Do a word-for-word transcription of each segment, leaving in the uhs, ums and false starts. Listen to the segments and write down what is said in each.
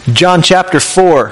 John chapter four.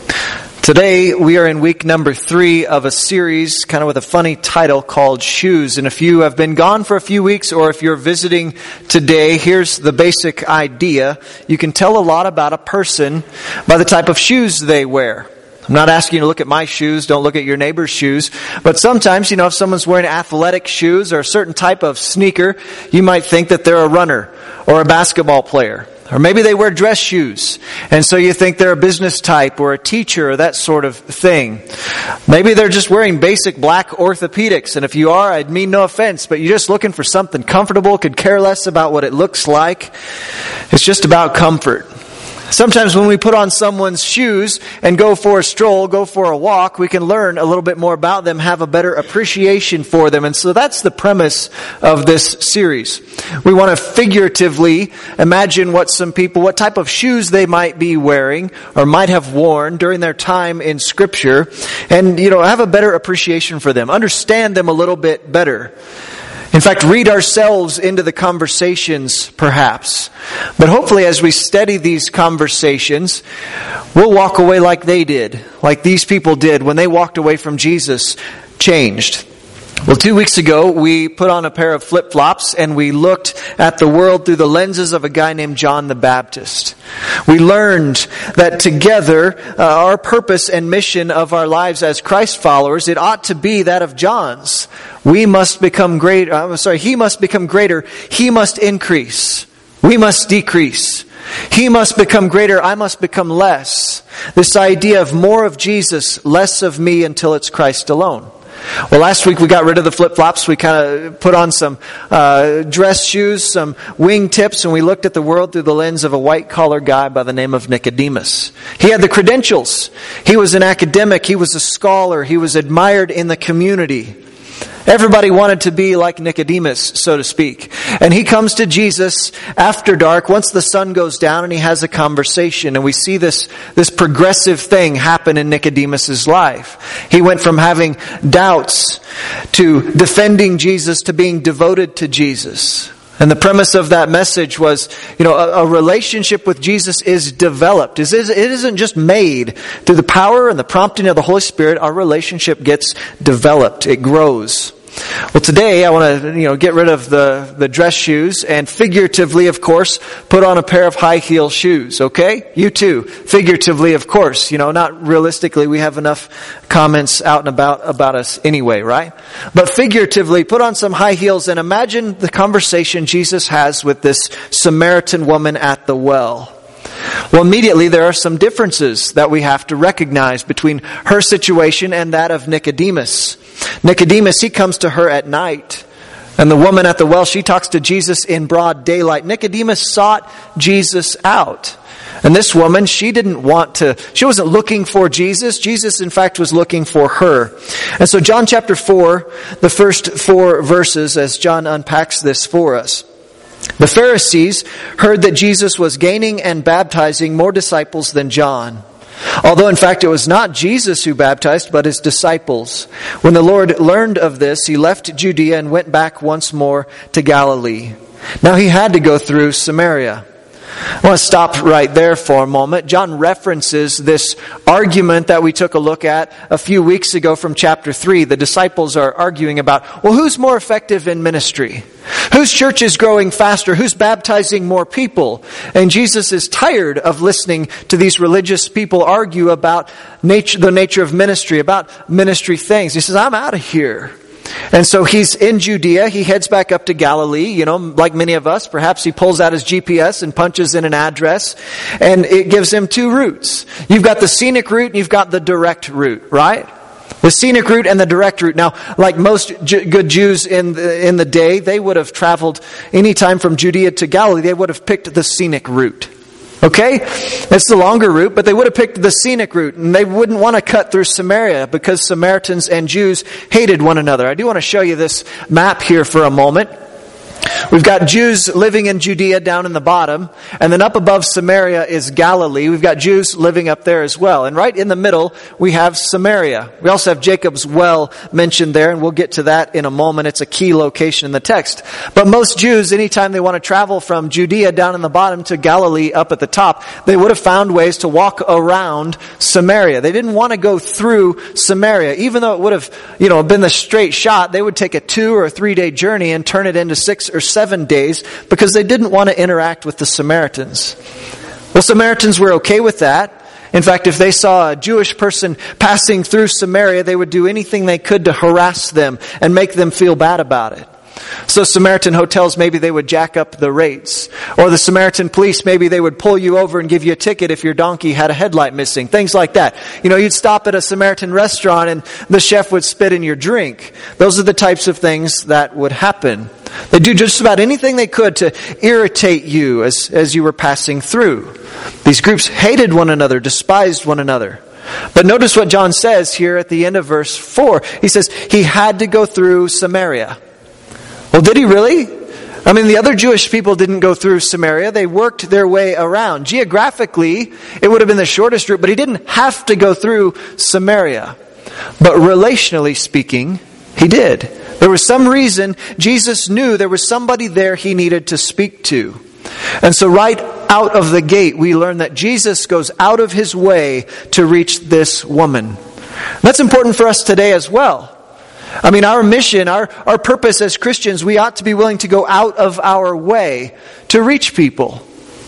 Today we are in week number three of a series kind of with a funny title called Shoes. And if you have been gone for a few weeks or if you're visiting today, here's the basic idea. You can tell a lot about a person by the type of shoes they wear. I'm not asking you to look at my shoes, don't look at your neighbor's shoes, but sometimes, you know, if someone's wearing athletic shoes or a certain type of sneaker, you might think that they're a runner or a basketball player. Or maybe they wear dress shoes, and so you think they're a business type or a teacher or that sort of thing. Maybe they're just wearing basic black orthopedics, and if you are, I'd mean no offense, but you're just looking for something comfortable, could care less about what it looks like. It's just about comfort. Sometimes when we put on someone's shoes and go for a stroll, go for a walk, we can learn a little bit more about them, have a better appreciation for them. And so that's the premise of this series. We want to figuratively imagine what some people, what type of shoes they might be wearing or might have worn during their time in Scripture, and, you know, have a better appreciation for them, understand them a little bit better. In fact, read ourselves into the conversations, perhaps. But hopefully as we study these conversations, we'll walk away like they did, like these people did when they walked away from Jesus, changed. Well, two weeks ago, we put on a pair of flip-flops and we looked at the world through the lenses of a guy named John the Baptist. We learned that together, uh, our purpose and mission of our lives as Christ followers, it ought to be that of John's. We must become greater, I'm sorry, he must become greater, he must increase. We must decrease. He must become greater, I must become less. This idea of more of Jesus, less of me until it's Christ alone. Well, last week we got rid of the flip-flops. We kind of put on some uh, dress shoes, some wing tips, and we looked at the world through the lens of a white-collar guy by the name of Nicodemus. He had the credentials. He was an academic. He was a scholar. He was admired in the community. Everybody wanted to be like Nicodemus, so to speak. And he comes to Jesus after dark, once the sun goes down, and he has a conversation. And we see this, this progressive thing happen in Nicodemus's life. He went from having doubts to defending Jesus to being devoted to Jesus. And the premise of that message was, you know, a, a relationship with Jesus is developed. It isn't just made. Through the power and the prompting of the Holy Spirit, our relationship gets developed. It grows. Well, today I want to, you know, get rid of the, the dress shoes and figuratively, of course, put on a pair of high heel shoes, okay? You too. Figuratively, of course, you know, not realistically. We have enough comments out and about about us anyway, right? But figuratively, put on some high heels and imagine the conversation Jesus has with this Samaritan woman at the well. Well, immediately there are some differences that we have to recognize between her situation and that of Nicodemus. Nicodemus, he comes to her at night. And the woman at the well, she talks to Jesus in broad daylight. Nicodemus sought Jesus out. And this woman, she didn't want to, she wasn't looking for Jesus. Jesus, in fact, was looking for her. And so John chapter four, the first four verses, as John unpacks this for us. The Pharisees heard that Jesus was gaining and baptizing more disciples than John. Although in fact it was not Jesus who baptized, but his disciples. When the Lord learned of this, he left Judea and went back once more to Galilee. Now he had to go through Samaria. I want to stop right there for a moment. John references this argument that we took a look at a few weeks ago from chapter three. The disciples are arguing about, well, who's more effective in ministry? Whose church is growing faster? Who's baptizing more people? And Jesus is tired of listening to these religious people argue about nature, the nature of ministry, about ministry things. He says, I'm out of here. And so he's in Judea. He heads back up to Galilee. You know, like many of us, perhaps he pulls out his G P S and punches in an address. And it gives him two routes. You've got the scenic route and you've got the direct route, right? The scenic route and the direct route. Now, like most J- good Jews in the, in the day, they would have traveled any time from Judea to Galilee. They would have picked the scenic route. Okay? It's the longer route, but they would have picked the scenic route, and they wouldn't want to cut through Samaria because Samaritans and Jews hated one another. I do want to show you this map here for a moment. We've got Jews living in Judea down in the bottom, and then up above Samaria is Galilee. We've got Jews living up there as well. And right in the middle, we have Samaria. We also have Jacob's well mentioned there, and we'll get to that in a moment. It's a key location in the text. But most Jews, anytime they want to travel from Judea down in the bottom to Galilee up at the top, they would have found ways to walk around Samaria. They didn't want to go through Samaria. Even though it would have, you know, been the straight shot, they would take a two or three day journey and turn it into six or seven days because they didn't want to interact with the Samaritans. Well, Samaritans were okay with that. In fact, if they saw a Jewish person passing through Samaria, they would do anything they could to harass them and make them feel bad about it. So Samaritan hotels, maybe they would jack up the rates. Or the Samaritan police, maybe they would pull you over and give you a ticket if your donkey had a headlight missing. Things like that. You know, you'd stop at a Samaritan restaurant and the chef would spit in your drink. Those are the types of things that would happen. They do just about anything they could to irritate you as, as you were passing through. These groups hated one another, despised one another. But notice what John says here at the end of verse four. He says, he had to go through Samaria. Well, did he really? I mean, the other Jewish people didn't go through Samaria. They worked their way around. Geographically, it would have been the shortest route, but he didn't have to go through Samaria. But relationally speaking, he did. There was some reason Jesus knew there was somebody there he needed to speak to. And so right out of the gate, we learn that Jesus goes out of his way to reach this woman. That's important for us today as well. I mean, our mission, our, our purpose as Christians, we ought to be willing to go out of our way to reach people.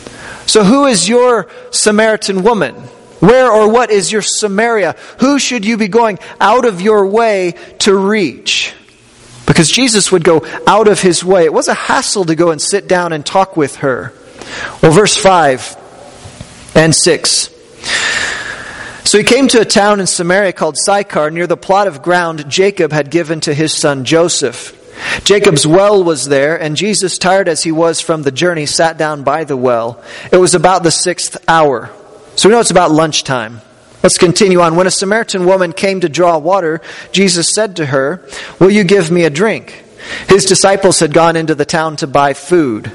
So who is your Samaritan woman? Where or what is your Samaria? Who should you be going out of your way to reach? Because Jesus would go out of his way. It was a hassle to go and sit down and talk with her. Well, verse five and six. So he came to a town in Samaria called Sychar, near the plot of ground Jacob had given to his son Joseph. Jacob's well was there, and Jesus, tired as he was from the journey, sat down by the well. It was about the sixth hour. So we know it's about lunchtime. Let's continue on. When a Samaritan woman came to draw water, Jesus said to her, "Will you give me a drink?" His disciples had gone into the town to buy food.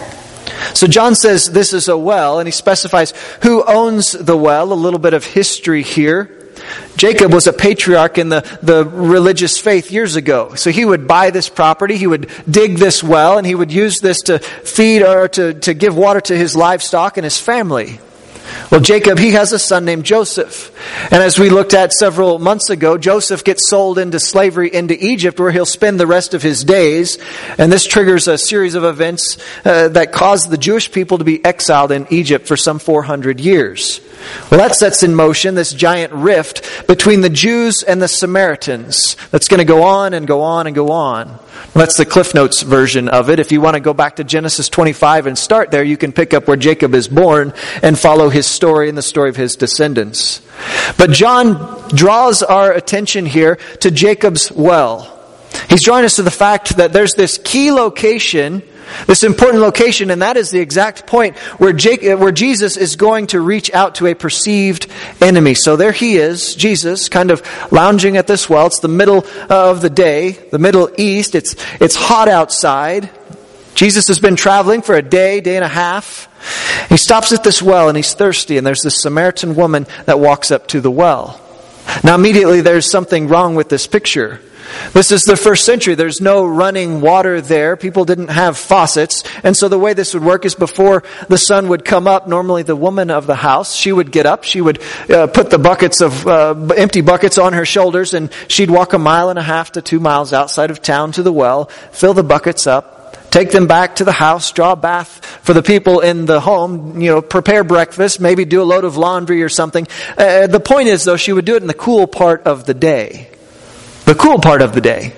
So John says this is a well, and he specifies who owns the well. A little bit of history here. Jacob was a patriarch in the, the religious faith years ago. So he would buy this property, he would dig this well, and he would use this to feed or to, to give water to his livestock and his family. Well, Jacob, he has a son named Joseph. And as we looked at several months ago, Joseph gets sold into slavery into Egypt, where he'll spend the rest of his days. And this triggers a series of events uh, that caused the Jewish people to be exiled in Egypt for some four hundred years. Well, that sets in motion this giant rift between the Jews and the Samaritans that's going to go on and go on and go on. Well, that's the Cliff Notes version of it. If you want to go back to Genesis twenty-five and start there, you can pick up where Jacob is born and follow his story and the story of his descendants. But John draws our attention here to Jacob's well. He's drawing us to the fact that there's this key location, this important location, and that is the exact point where Jacob, where Jesus is going to reach out to a perceived enemy. So there he is, Jesus, kind of lounging at this well. It's the middle of the day, the Middle East. It's, it's hot outside. Jesus has been traveling for a day, day and a half. He stops at this well and he's thirsty, and there's this Samaritan woman that walks up to the well. Now immediately there's something wrong with this picture. This is the first century. There's no running water there. People didn't have faucets. And so the way this would work is before the sun would come up, normally the woman of the house, she would get up. She would uh, put the buckets of, uh, empty buckets on her shoulders, and she'd walk a mile and a half to two miles outside of town to the well, fill the buckets up, take them back to the house, draw a bath for the people in the home, you know, prepare breakfast, maybe do a load of laundry or something. Uh, the point is, though, she would do it in the cool part of the day. The cool part of the day.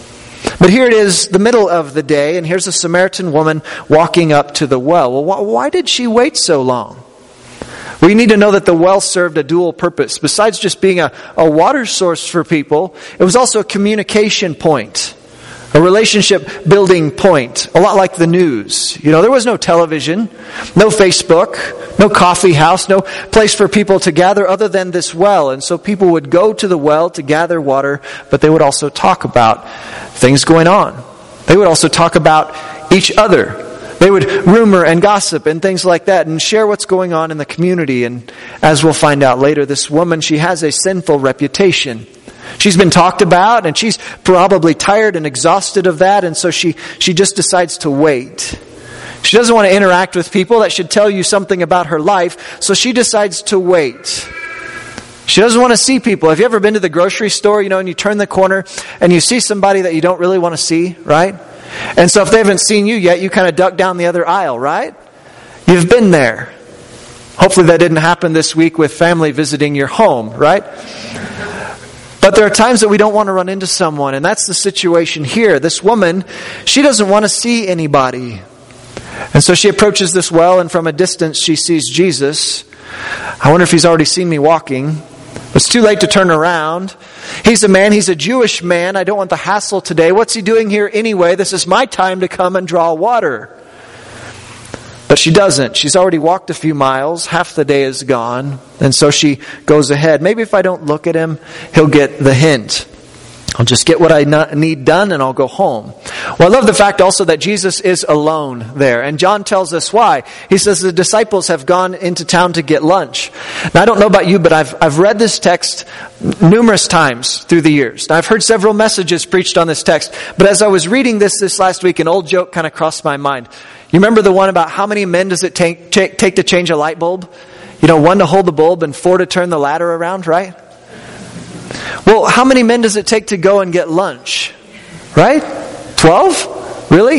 But here it is, the middle of the day, and here's a Samaritan woman walking up to the well. Well, wh- why did she wait so long? We need to know that the well served a dual purpose. Besides just being a, a water source for people, it was also a communication point. A relationship building point. A lot like the news. You know, there was no television, no Facebook, no coffee house, no place for people to gather other than this well. And so people would go to the well to gather water, but they would also talk about things going on. They would also talk about each other. They would rumor and gossip and things like that and share what's going on in the community. And as we'll find out later, this woman, she has a sinful reputation. She's been talked about and she's probably tired and exhausted of that. And so she, she just decides to wait. She doesn't want to interact with people that should tell you something about her life. So she decides to wait. She doesn't want to see people. Have you ever been to the grocery store, you know, and you turn the corner and you see somebody that you don't really want to see, right? And so if they haven't seen you yet, you kind of duck down the other aisle, right? You've been there. Hopefully that didn't happen this week with family visiting your home, right? But there are times that we don't want to run into someone, and that's the situation here. This woman, she doesn't want to see anybody. And so she approaches this well, and from a distance she sees Jesus. I wonder if he's already seen me walking. It's too late to turn around. He's a man, he's a Jewish man. I don't want the hassle today. What's he doing here anyway? This is my time to come and draw water. But she doesn't. She's already walked a few miles. Half the day is gone. And so she goes ahead. Maybe if I don't look at him, he'll get the hint. I'll just get what I need done and I'll go home. Well, I love the fact also that Jesus is alone there. And John tells us why. He says the disciples have gone into town to get lunch. Now, I don't know about you, but I've, I've read this text numerous times through the years. Now, I've heard several messages preached on this text. But as I was reading this this last week, an old joke kind of crossed my mind. You remember the one about how many men does it take, take, take to change a light bulb? You know, one to hold the bulb and four to turn the ladder around, right? Well, how many men does it take to go and get lunch? Right? Twelve? Really?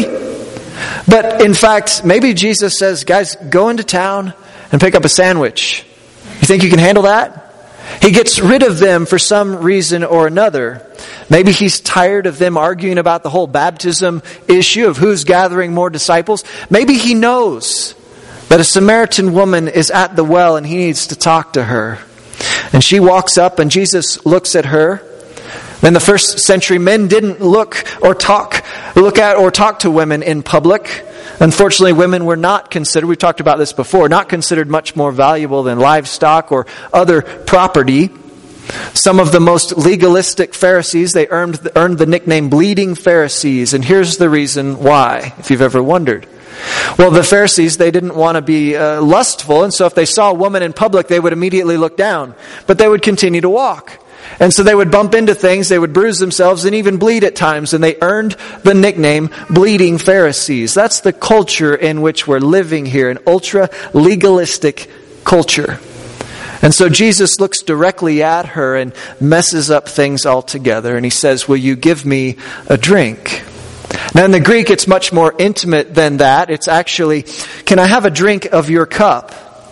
But in fact, maybe Jesus says, guys, go into town and pick up a sandwich. You think you can handle that? He gets rid of them for some reason or another. Maybe he's tired of them arguing about the whole baptism issue of who's gathering more disciples. Maybe he knows that a Samaritan woman is at the well and he needs to talk to her. And she walks up and Jesus looks at her. In the first century, men didn't look or talk, look at or talk to women in public. Unfortunately, women were not considered, we've talked about this before, not considered much more valuable than livestock or other property. Some of the most legalistic Pharisees, they earned, earned the nickname Bleeding Pharisees. And here's the reason why, if you've ever wondered. Well, the Pharisees, they didn't want to be uh, lustful, and so if they saw a woman in public, they would immediately look down. But they would continue to walk. And so they would bump into things, they would bruise themselves, and even bleed at times, and they earned the nickname Bleeding Pharisees. That's the culture in which we're living here, an ultra-legalistic culture. And so Jesus looks directly at her and messes up things altogether, and he says, will you give me a drink? Now in the Greek, it's much more intimate than that. It's actually, can I have a drink of your cup?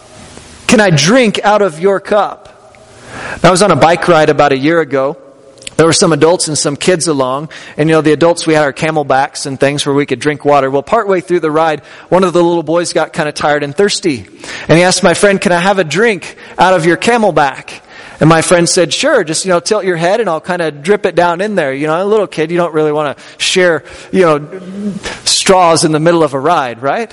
Can I drink out of your cup? Now, I was on a bike ride about a year ago. There were some adults and some kids along. And you know, the adults, we had our camelbacks and things where we could drink water. Well, partway through the ride, one of the little boys got kind of tired and thirsty. And he asked my friend, can I have a drink out of your camelback? And my friend said, sure, just, you know, tilt your head and I'll kind of drip it down in there. You know, a little kid, you don't really want to share, you know, straws in the middle of a ride, right?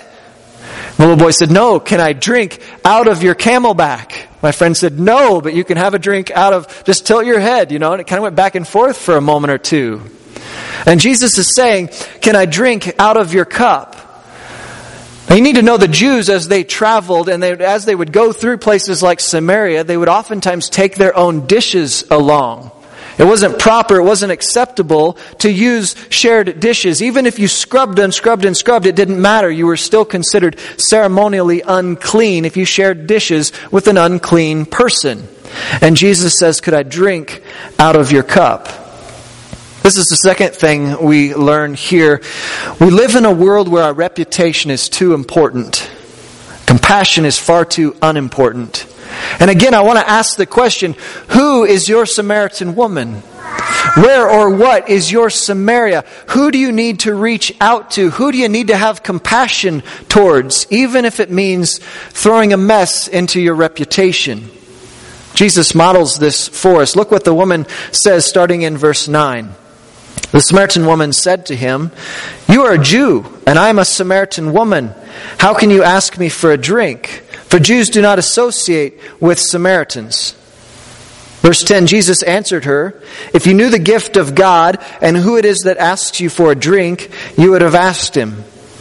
The little boy said, no, can I drink out of your camelback? My friend said, no, but you can have a drink out of, just tilt your head, you know, and it kind of went back and forth for a moment or two. And Jesus is saying, can I drink out of your cup? Now you need to know the Jews, as they traveled and they, as they would go through places like Samaria, they would oftentimes take their own dishes along. It wasn't proper, it wasn't acceptable to use shared dishes. Even if you scrubbed and scrubbed and scrubbed, it didn't matter. You were still considered ceremonially unclean if you shared dishes with an unclean person. And Jesus says, could I drink out of your cup? This is the second thing we learn here. We live in a world where our reputation is too important. Compassion is far too unimportant. And again, I want to ask the question, who is your Samaritan woman? Where or what is your Samaria? Who do you need to reach out to? Who do you need to have compassion towards, even if it means throwing a mess into your reputation? Jesus models this for us. Look what the woman says starting in verse nine. The Samaritan woman said to him, you are a Jew, and I am a Samaritan woman. How can you ask me for a drink? For Jews do not associate with Samaritans. Verse ten, Jesus answered her, if you knew the gift of God and who it is that asks you for a drink, you would have asked him,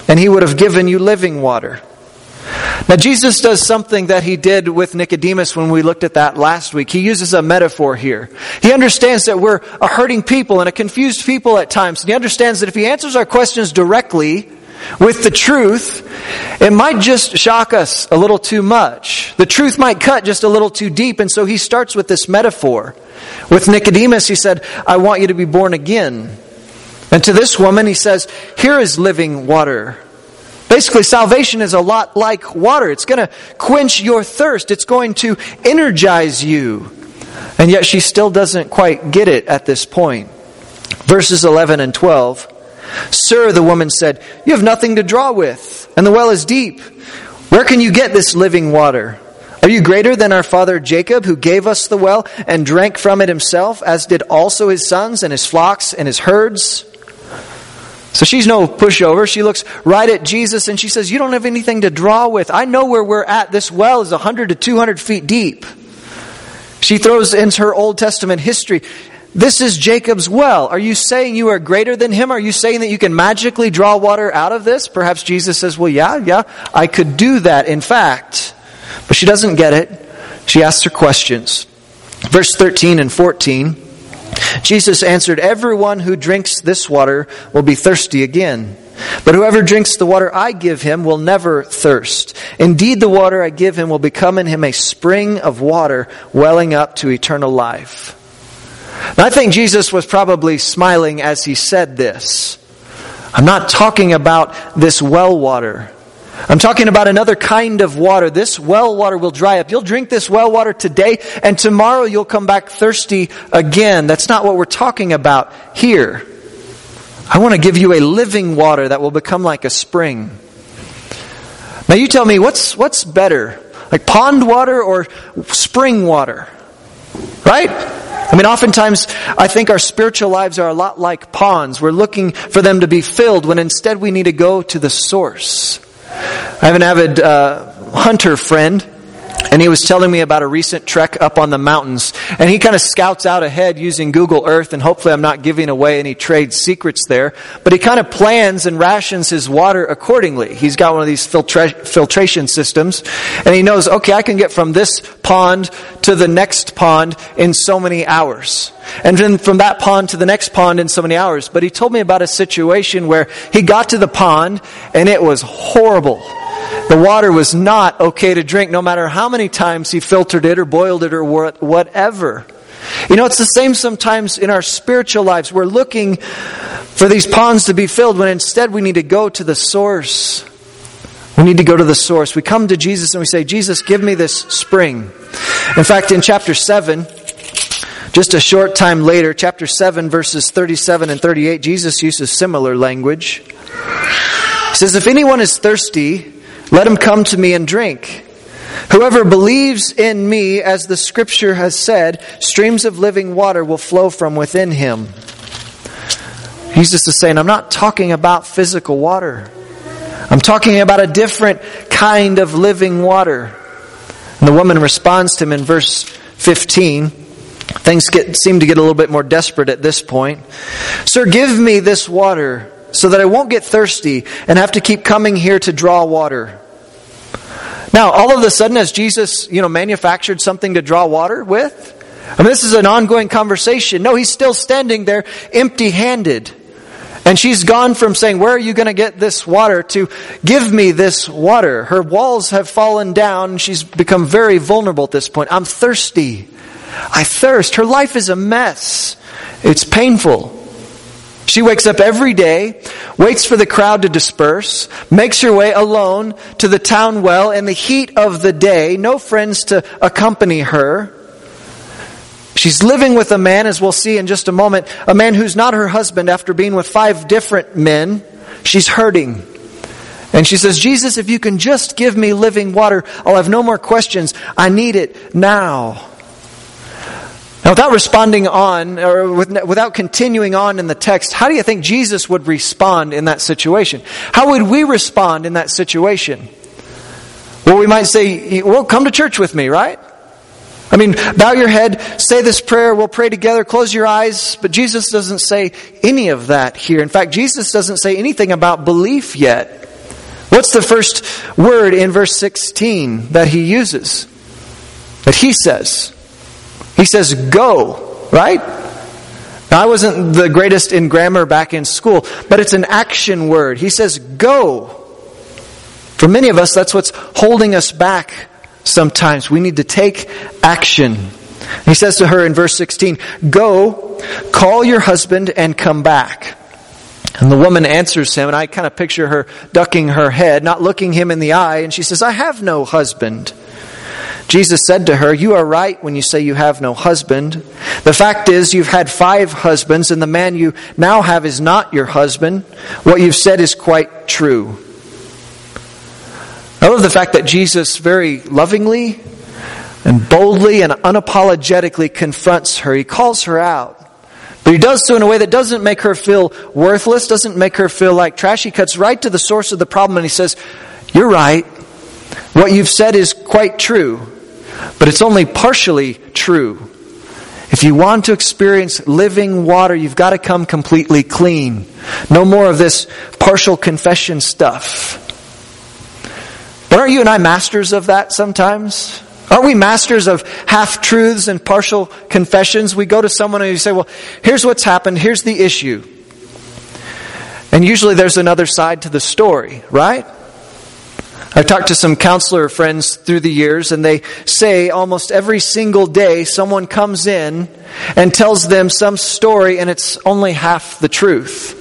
and he would have given you living water. Now Jesus does something that he did with Nicodemus when we looked at that last week. He uses a metaphor here. He understands that we're a hurting people and a confused people at times. And he understands that if he answers our questions directly with the truth, it might just shock us a little too much. The truth might cut just a little too deep. And so he starts with this metaphor. With Nicodemus, he said, I want you to be born again. And to this woman, he says, here is living water. Basically, salvation is a lot like water. It's going to quench your thirst. It's going to energize you. And yet she still doesn't quite get it at this point. Verses eleven and twelve. Sir, the woman said, you have nothing to draw with, and the well is deep. Where can you get this living water? Are you greater than our father Jacob, who gave us the well and drank from it himself, as did also his sons and his flocks and his herds? So she's no pushover. She looks right at Jesus and she says, you don't have anything to draw with. I know where we're at. This well is one hundred to two hundred feet deep. She throws in her Old Testament history. This is Jacob's well. Are you saying you are greater than him? Are you saying that you can magically draw water out of this? Perhaps Jesus says, well, yeah, yeah, I could do that, in fact. But she doesn't get it. She asks her questions. Verse thirteen and fourteen. Jesus answered, everyone who drinks this water will be thirsty again. But whoever drinks the water I give him will never thirst. Indeed, the water I give him will become in him a spring of water welling up to eternal life. Now, I think Jesus was probably smiling as he said this. I'm not talking about this well water. I'm talking about another kind of water. This well water will dry up. You'll drink this well water today, and tomorrow you'll come back thirsty again. That's not what we're talking about here. I want to give you a living water that will become like a spring. Now you tell me, what's what's better? Like pond water or spring water? Right? I mean, oftentimes I think our spiritual lives are a lot like ponds. We're looking for them to be filled when instead we need to go to the source. I have an avid uh, hunter friend, and he was telling me about a recent trek up on the mountains. And he kind of scouts out ahead using Google Earth, and hopefully I'm not giving away any trade secrets there. But he kind of plans and rations his water accordingly. He's got one of these filtra- filtration systems, and he knows, okay, I can get from this pond to the next pond in so many hours. And then from that pond to the next pond in so many hours. But he told me about a situation where he got to the pond, and it was horrible. The water was not okay to drink, no matter how many times he filtered it or boiled it or whatever. You know, it's the same sometimes in our spiritual lives. We're looking for these ponds to be filled when instead we need to go to the source. We need to go to the source. We come to Jesus and we say, Jesus, give me this spring. In fact, in chapter seven, just a short time later, chapter seven, verses thirty-seven and thirty-eight, Jesus uses similar language. He says, if anyone is thirsty, let him come to me and drink. Whoever believes in me, as the scripture has said, streams of living water will flow from within him. Jesus is saying, I'm not talking about physical water. I'm talking about a different kind of living water. And the woman responds to him in verse fifteen. Things get, seem to get a little bit more desperate at this point. Sir, give me this water so that I won't get thirsty and have to keep coming here to draw water. Now, all of a sudden, has Jesus, you know, manufactured something to draw water with? I mean, this is an ongoing conversation. No, he's still standing there empty-handed. And she's gone from saying, where are you going to get this water, to give me this water. Her walls have fallen down. And she's become very vulnerable at this point. I'm thirsty. I thirst. Her life is a mess. It's painful. She wakes up every day, waits for the crowd to disperse, makes her way alone to the town well in the heat of the day, no friends to accompany her. She's living with a man, as we'll see in just a moment, a man who's not her husband after being with five different men. She's hurting. And she says, Jesus, if you can just give me living water, I'll have no more questions. I need it now. Now, without responding on, or without continuing on in the text, how do you think Jesus would respond in that situation? How would we respond in that situation? Well, we might say, well, come to church with me, right? I mean, bow your head, say this prayer, we'll pray together, close your eyes. But Jesus doesn't say any of that here. In fact, Jesus doesn't say anything about belief yet. What's the first word in verse sixteen that he uses? That he says? He says, go, right? Now, I wasn't the greatest in grammar back in school, but it's an action word. He says, go. For many of us, that's what's holding us back sometimes. We need to take action. He says to her in verse sixteen, go, call your husband and come back. And the woman answers him, and I kind of picture her ducking her head, not looking him in the eye, and she says, I have no husband. Jesus said to her, you are right when you say you have no husband. The fact is, you've had five husbands, and the man you now have is not your husband. What you've said is quite true. I love the fact that Jesus very lovingly and boldly and unapologetically confronts her. He calls her out. But he does so in a way that doesn't make her feel worthless, doesn't make her feel like trash. He cuts right to the source of the problem and he says, you're right. What you've said is quite true, but it's only partially true. If you want to experience living water, you've got to come completely clean. No more of this partial confession stuff. But aren't you and I masters of that sometimes? Aren't we masters of half-truths and partial confessions? We go to someone and you say, well, here's what's happened, here's the issue. And usually there's another side to the story, right? I've talked to some counselor friends through the years, and they say almost every single day someone comes in and tells them some story, and it's only half the truth.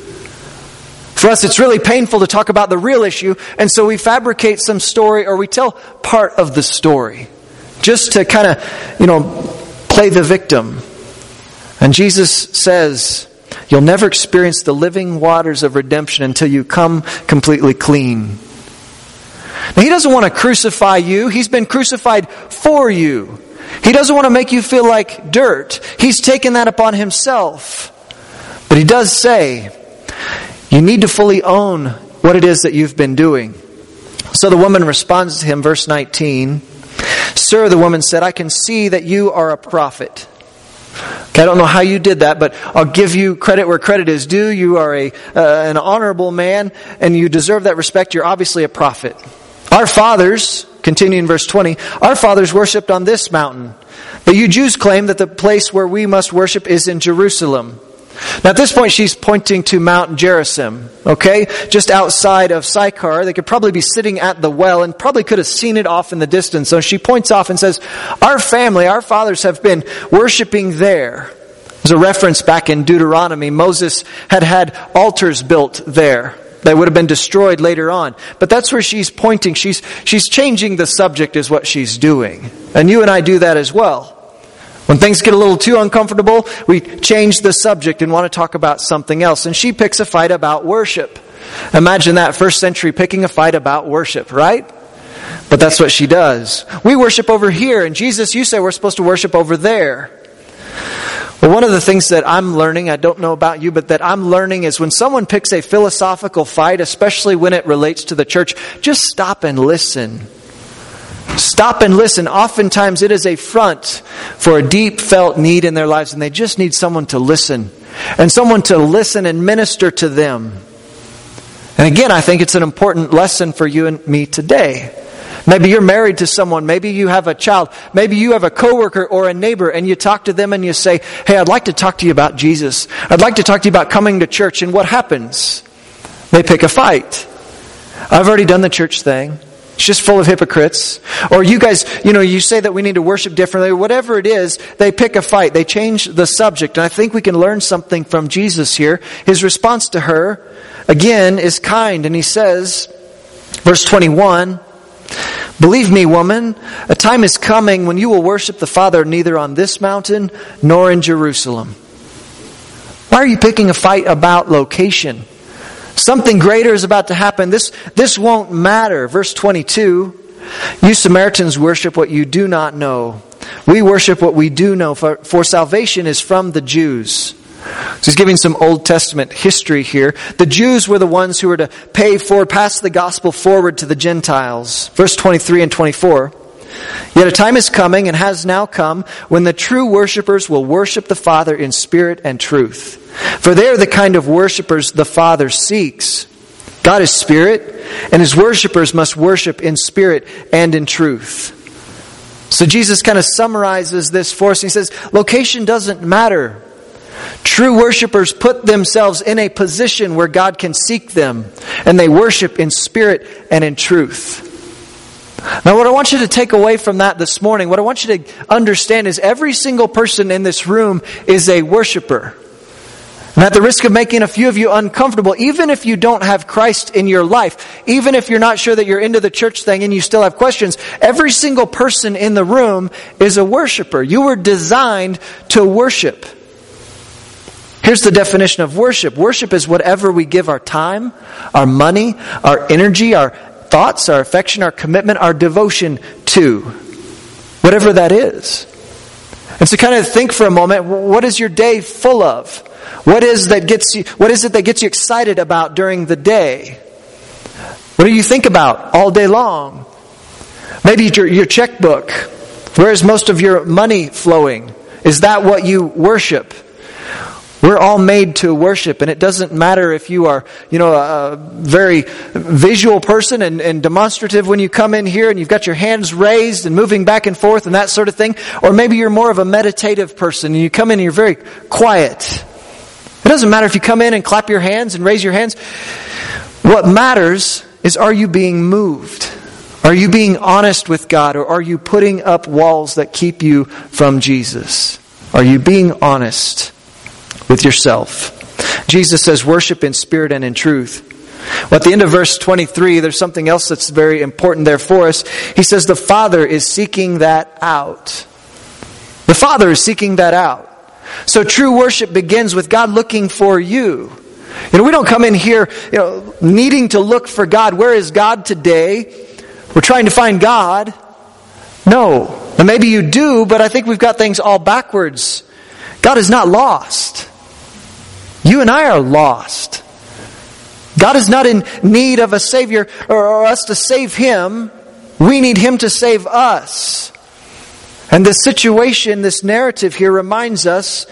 For us, it's really painful to talk about the real issue, and so we fabricate some story, or we tell part of the story, just to kind of, you know, play the victim. And Jesus says, you'll never experience the living waters of redemption until you come completely clean. Now, He doesn't want to crucify you. He's been crucified for you. He doesn't want to make you feel like dirt. He's taken that upon Himself. But He does say, you need to fully own what it is that you've been doing. So the woman responds to him, verse nineteen. Sir, the woman said, I can see that you are a prophet. Okay, I don't know how you did that, but I'll give you credit where credit is due. You are a uh, an honorable man, and you deserve that respect. You're obviously a prophet. Our fathers, continuing in verse twenty, our fathers worshipped on this mountain. But you Jews claim that the place where we must worship is in Jerusalem. Now at this point she's pointing to Mount Gerizim, okay? Just outside of Sychar. They could probably be sitting at the well and probably could have seen it off in the distance. So she points off and says, our family, our fathers have been worshiping there. There's a reference back in Deuteronomy. Moses had had altars built there. They would have been destroyed later on. But that's where she's pointing. She's, she's changing the subject is what she's doing. And you and I do that as well. When things get a little too uncomfortable, we change the subject and want to talk about something else. And she picks a fight about worship. Imagine that, first century, picking a fight about worship, right? But that's what she does. We worship over here, and Jesus, you say we're supposed to worship over there. Well, one of the things that I'm learning, I don't know about you, but that I'm learning is when someone picks a philosophical fight, especially when it relates to the church, just stop and listen. Stop and listen. Oftentimes it is a front for a deep felt need in their lives, and they just need someone to listen. And someone to listen and minister to them. And again, I think it's an important lesson for you and me today. Maybe you're married to someone. Maybe you have a child. Maybe you have a coworker or a neighbor, and you talk to them and you say, hey, I'd like to talk to you about Jesus. I'd like to talk to you about coming to church. And what happens? They pick a fight. I've already done the church thing. It's just full of hypocrites. Or you guys, you know, you say that we need to worship differently. Whatever it is, they pick a fight. They change the subject. And I think we can learn something from Jesus here. His response to her, again, is kind. And He says, verse twenty-one, believe me, woman, a time is coming when you will worship the Father neither on this mountain nor in Jerusalem. Why are you picking a fight about location? Something greater is about to happen. This, this won't matter. Verse twenty-two, you Samaritans worship what you do not know. We worship what we do know, for, for salvation is from the Jews. So he's giving some Old Testament history here. The Jews were the ones who were to pay forward, pass the gospel forward to the Gentiles. Verse twenty-three and twenty-four. Yet a time is coming and has now come when the true worshipers will worship the Father in spirit and truth. For they are the kind of worshipers the Father seeks. God is spirit, and His worshipers must worship in spirit and in truth. So Jesus kind of summarizes this for us. He says, location doesn't matter. True worshipers put themselves in a position where God can seek them, and they worship in spirit and in truth. Now, what I want you to take away from that this morning, what I want you to understand is every single person in this room is a worshiper. And at the risk of making a few of you uncomfortable, even if you don't have Christ in your life, even if you're not sure that you're into the church thing and you still have questions, every single person in the room is a worshiper. You were designed to worship. Here's the definition of worship. Worship is whatever we give our time, our money, our energy, our thoughts, our affection, our commitment, our devotion to. Whatever that is. And so kind of think for a moment, what is your day full of? What is that gets you, what is it that gets you excited about during the day? What do you think about all day long? Maybe your, your checkbook. Where is most of your money flowing? Is that what you worship? We're all made to worship, and it doesn't matter if you are, you know, a very visual person and, and demonstrative when you come in here and you've got your hands raised and moving back and forth and that sort of thing. Or maybe you're more of a meditative person and you come in and you're very quiet. It doesn't matter if you come in and clap your hands and raise your hands. What matters is, are you being moved? Are you being honest with God, or are you putting up walls that keep you from Jesus? Are you being honest with yourself? Jesus says worship in spirit and in truth. Well, at the end of verse twenty-three, there's something else that's very important there for us. He says the Father is seeking that out. The Father is seeking that out. So true worship begins with God looking for you. You know, we don't come in here, you know, needing to look for God. Where is God today? We're trying to find God. No. And maybe you do, but I think we've got things all backwards. God is not lost. You and I are lost. God is not in need of a Savior or, or us to save Him. We need Him to save us. And this situation, this narrative here reminds us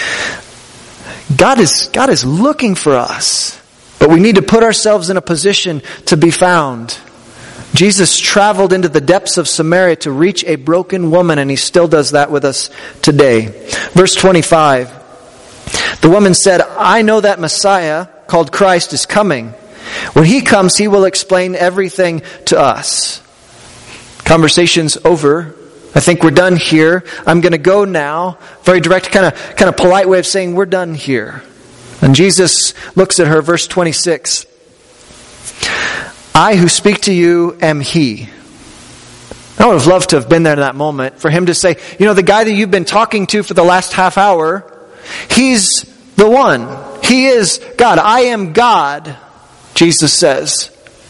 God is, God is looking for us. But we need to put ourselves in a position to be found. Jesus traveled into the depths of Samaria to reach a broken woman, and He still does that with us today. Verse twenty-five. The woman said, I know that Messiah, called Christ, is coming. When He comes, He will explain everything to us. Conversation's over. I think we're done here. I'm going to go now. Very direct, kind of, kind of polite way of saying we're done here. And Jesus looks at her, verse twenty-six. I who speak to you am He. I would have loved to have been there in that moment for Him to say, you know, the guy that you've been talking to for the last half hour, He's the one. He is God. I am God, Jesus says.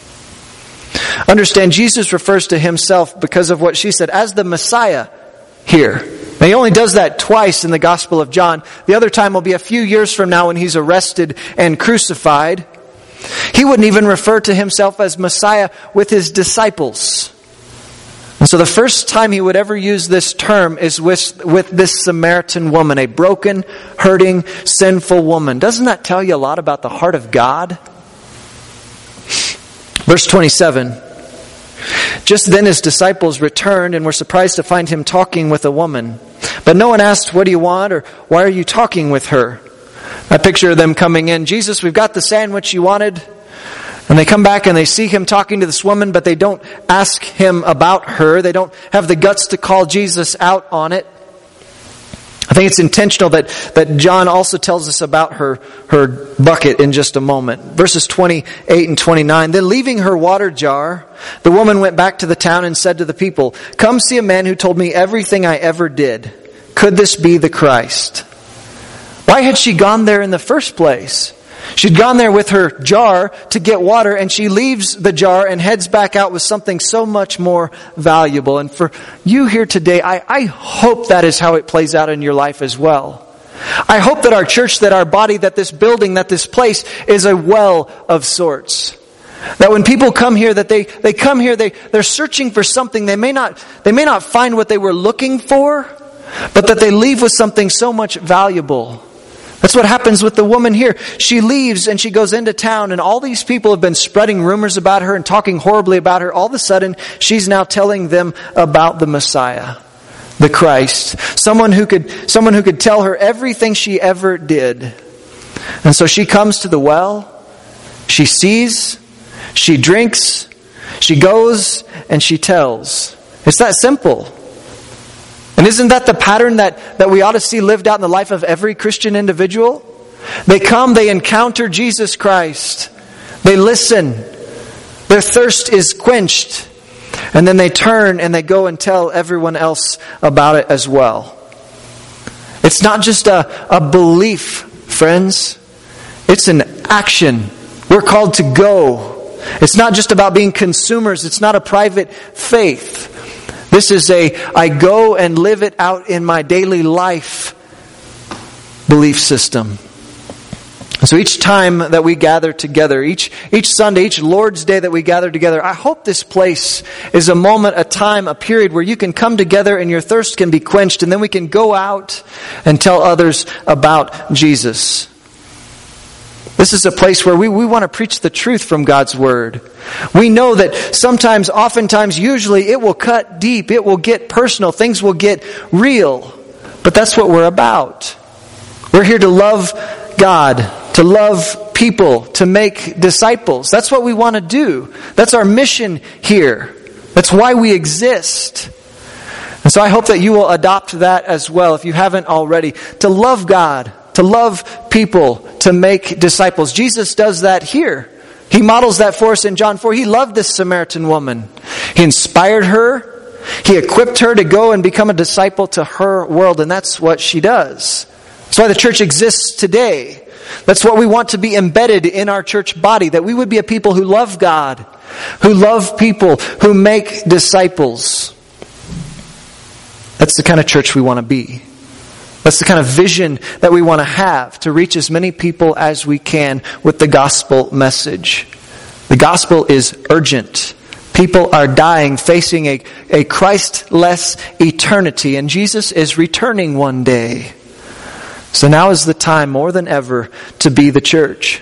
Understand, Jesus refers to Himself, because of what she said, as the Messiah here. Now, He only does that twice in the Gospel of John. The other time will be a few years from now when He's arrested and crucified. He wouldn't even refer to Himself as Messiah with His disciples. And so the first time He would ever use this term is with, with this Samaritan woman, a broken, hurting, sinful woman. Doesn't that tell you a lot about the heart of God? Verse twenty-seven. Just then His disciples returned and were surprised to find Him talking with a woman. But no one asked, what do you want? Or why are you talking with her? I picture them coming in. Jesus, we've got the sandwich you wanted. And they come back and they see Him talking to this woman, but they don't ask Him about her. They don't have the guts to call Jesus out on it. I think it's intentional that, that John also tells us about her, her bucket in just a moment. Verses twenty-eight and twenty-nine. Then leaving her water jar, the woman went back to the town and said to the people, come see a man who told me everything I ever did. Could this be the Christ? Why had she gone there in the first place? She'd gone there with her jar to get water, and she leaves the jar and heads back out with something so much more valuable. And for you here today, I, I hope that is how it plays out in your life as well. I hope that our church, that our body, that this building, that this place is a well of sorts. That when people come here, that they, they come here, they, they're searching for something. They may not, they may not find what they were looking for, but that they leave with something so much valuable. That's what happens with the woman here. She leaves and she goes into town, and all these people have been spreading rumors about her and talking horribly about her. All of a sudden, she's now telling them about the Messiah, the Christ. Someone who could, someone who could tell her everything she ever did. And so she comes to the well, she sees, she drinks, she goes, and she tells. It's that simple. And isn't that the pattern that, that we ought to see lived out in the life of every Christian individual? They come, they encounter Jesus Christ. They listen. Their thirst is quenched. And then they turn and they go and tell everyone else about it as well. It's not just a, a belief, friends. It's an action. We're called to go. It's not just about being consumers. It's not a private faith. This is a, I go and live it out in my daily life belief system. So each time that we gather together, each, each Sunday, each Lord's Day that we gather together, I hope this place is a moment, a time, a period where you can come together and your thirst can be quenched, and then we can go out and tell others about Jesus. This is a place where we, we want to preach the truth from God's Word. We know that sometimes, oftentimes, usually it will cut deep. It will get personal. Things will get real. But that's what we're about. We're here to love God, to love people, to make disciples. That's what we want to do. That's our mission here. That's why we exist. And so I hope that you will adopt that as well, if you haven't already, to love God, to love people, to make disciples. Jesus does that here. He models that for us in John four. He loved this Samaritan woman. He inspired her. He equipped her to go and become a disciple to her world. And that's what she does. That's why the church exists today. That's what we want to be embedded in our church body. That we would be a people who love God, who love people, who make disciples. That's the kind of church we want to be. That's the kind of vision that we want to have, to reach as many people as we can with the gospel message. The gospel is urgent. People are dying, facing a, a Christ-less eternity, and Jesus is returning one day. So now is the time more than ever to be the church.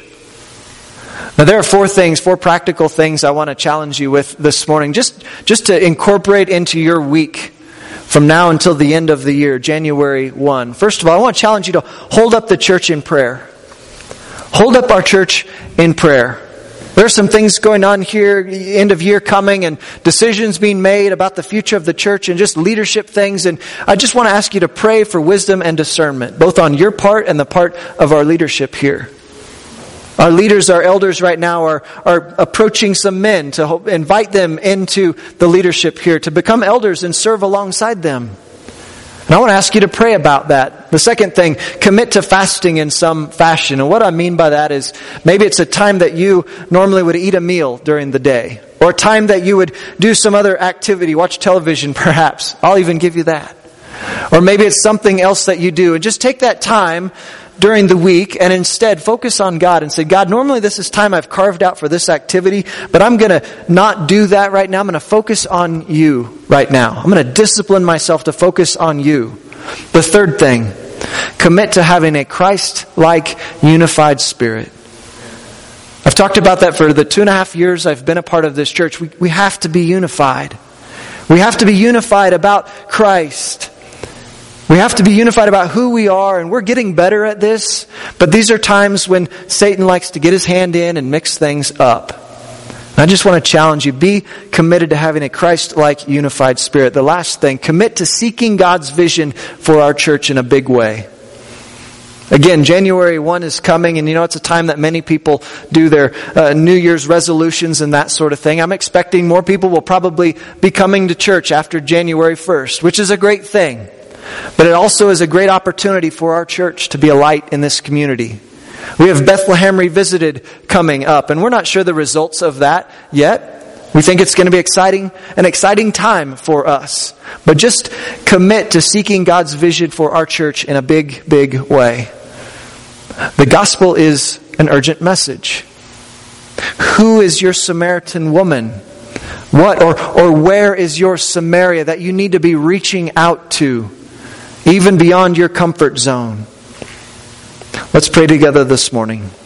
Now there are four things, four practical things I want to challenge you with this morning, just, just to incorporate into your week. From now until the end of the year, January first. First of all, I want to challenge you to hold up the church in prayer. Hold up our church in prayer. There are some things going on here, end of year coming, and decisions being made about the future of the church and just leadership things. And I just want to ask you to pray for wisdom and discernment, both on your part and the part of our leadership here. Our leaders, our elders right now are, are approaching some men to hope, invite them into the leadership here to become elders and serve alongside them. And I want to ask you to pray about that. The second thing, commit to fasting in some fashion. And what I mean by that is maybe it's a time that you normally would eat a meal during the day, or a time that you would do some other activity, watch television perhaps. I'll even give you that. Or maybe it's something else that you do. And just take that time during the week and instead focus on God and say, God, normally this is time I've carved out for this activity, but I'm going to not do that right now. I'm going to focus on you right now. I'm going to discipline myself to focus on you. The third thing, commit to having a Christ-like unified spirit. I've talked about that for the two and a half years I've been a part of this church. We, we have to be unified. We have to be unified about Christ. We have to be unified about who we are, and we're getting better at this. But these are times when Satan likes to get his hand in and mix things up. And I just want to challenge you, be committed to having a Christ-like unified spirit. The last thing, commit to seeking God's vision for our church in a big way. Again, January first is coming, and you know it's a time that many people do their uh, New Year's resolutions and that sort of thing. I'm expecting more people will probably be coming to church after January first, which is a great thing. But it also is a great opportunity for our church to be a light in this community. We have Bethlehem Revisited coming up, and we're not sure the results of that yet. We think it's going to be exciting, an exciting time for us. But just commit to seeking God's vision for our church in a big, big way. The gospel is an urgent message. Who is your Samaritan woman? What or, or where is your Samaria that you need to be reaching out to, even beyond your comfort zone? Let's pray together this morning.